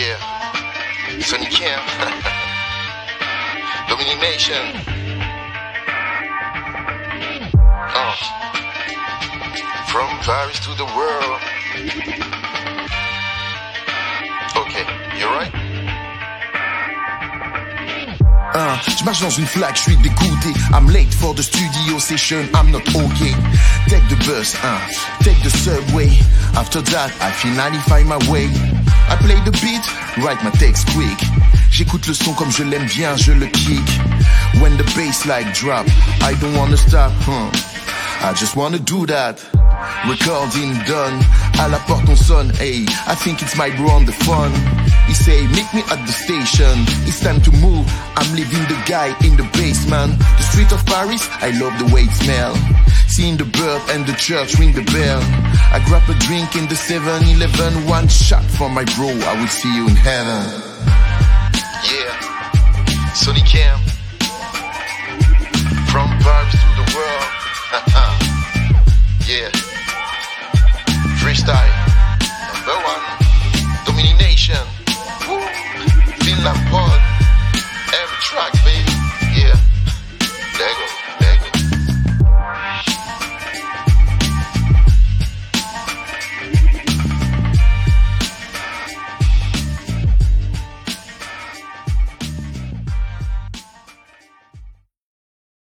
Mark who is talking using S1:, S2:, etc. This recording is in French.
S1: Yeah, Sonny Cam, Dominic Nation. From Paris to the world. Okay, you right?
S2: Je marche dans une flaque, je suis dégoûté. I'm late for the studio session, I'm not okay. Take the bus, take the subway. After that, I finally find my way. I play the beat, write my text quick. J'écoute le son comme je l'aime bien, je le kick. When the bass like drop, I don't wanna stop, I just wanna do that. Recording done, à la porte on sonne, hey, I think it's my bro on the phone. He say, meet me at the station, it's time to move, I'm leaving the guy in the basement. The street of Paris, I love the way it smell. Seeing the bird and the church ring the bell. I grab a drink in the 7-Eleven, one shot for my bro, I will see you in heaven.
S1: Yeah, Sonny Cam, from Paris to the world. Yeah, freestyle, number one, domination, Finland.